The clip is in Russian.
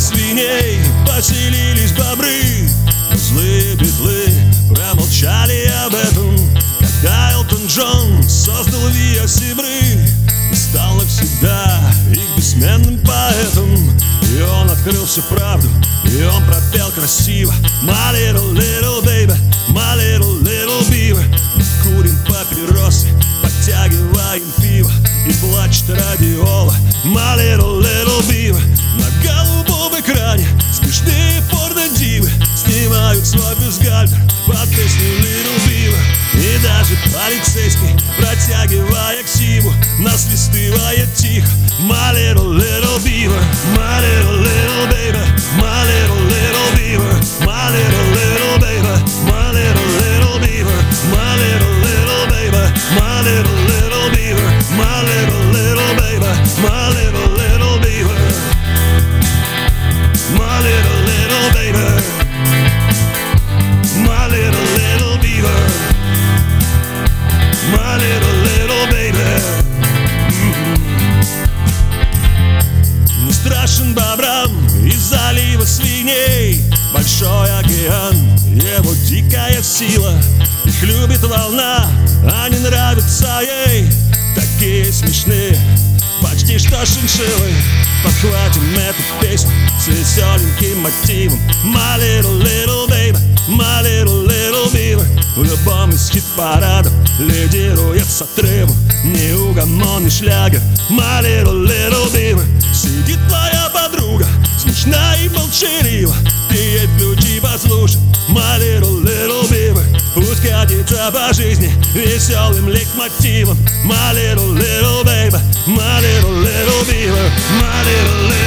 свиней поселились бобры. Злые битлы промолчали об этом, когда Элтон Джон создал Виа Сибры и стал навсегда их бессменным поэтом. И он открыл всю правду, и он пропел красиво: My little baby, my little beaver. Мы курим папиросы, подтягиваем пиво, и плачет радиола My little beaver. На голубом экране смешные порно-дивы снимают свой бюстгальтер под песню Little Beaver. И даже полицейский, протягивая ксиву, насвистывает тихо My little beaver, my little baby, my little beaver, my little baby, my little beaver, my little baby, my little beaver, my little baby, my little beaver, my little baby, my little beaver, my little baby. Не страшен бобрам из залива свиней большой океан, его дикая сила. Их любит волна, они нравятся ей, такие смешные, почти что шиншиллы. Подхватим эту песню с веселеньким мотивом My little baby, my little beaver. В любом из хит-парадов лидирует с отрывом неугомонный шлягер My little beaver. Сидит твоя подруга, смешна и молчалива, ты ей включи, послушай My little beaver. Пусть катится по жизни веселым лейтмотивом My little baby, my little beaver, my little